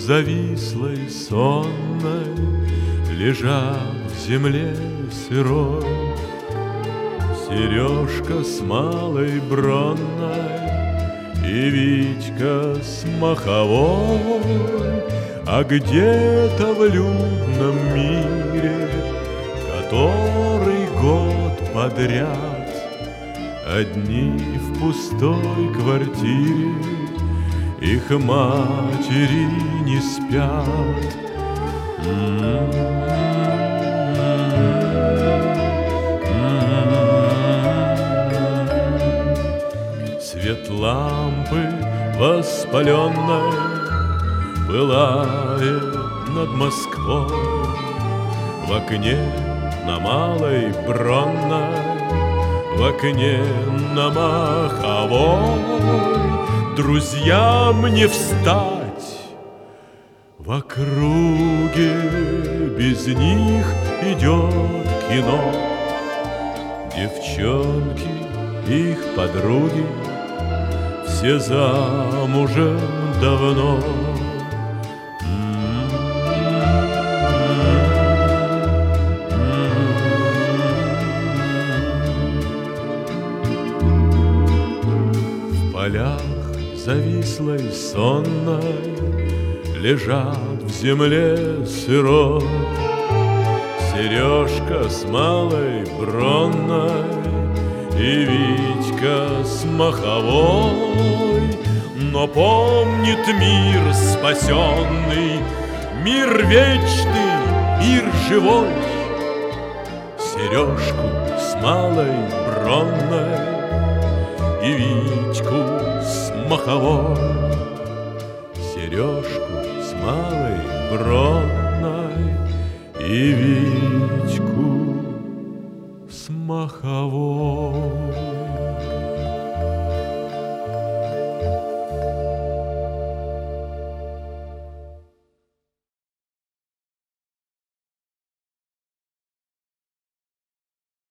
завислой сонной лежат в земле сырой Сережка с малой бронной и Витька с маховой. А где-то в людном мире, который год подряд одни в пустой квартире, их матери не спят. Свет лампы воспаленной пылает над Москвой. В окне на Малой Бронной, в окне на Маховой друзьям не встать. В округе без них идет кино. Девчонки, их подруги, все замужем давно. В полях завислой сонной лежат в земле сырой Сережка с малой бронной и Витька с маховой. Но помнит мир спасенный, мир вечный, мир живой, Сережку с малой бронной и Витьку с маховой. Сережку с малой бронной и Витьку с маховой.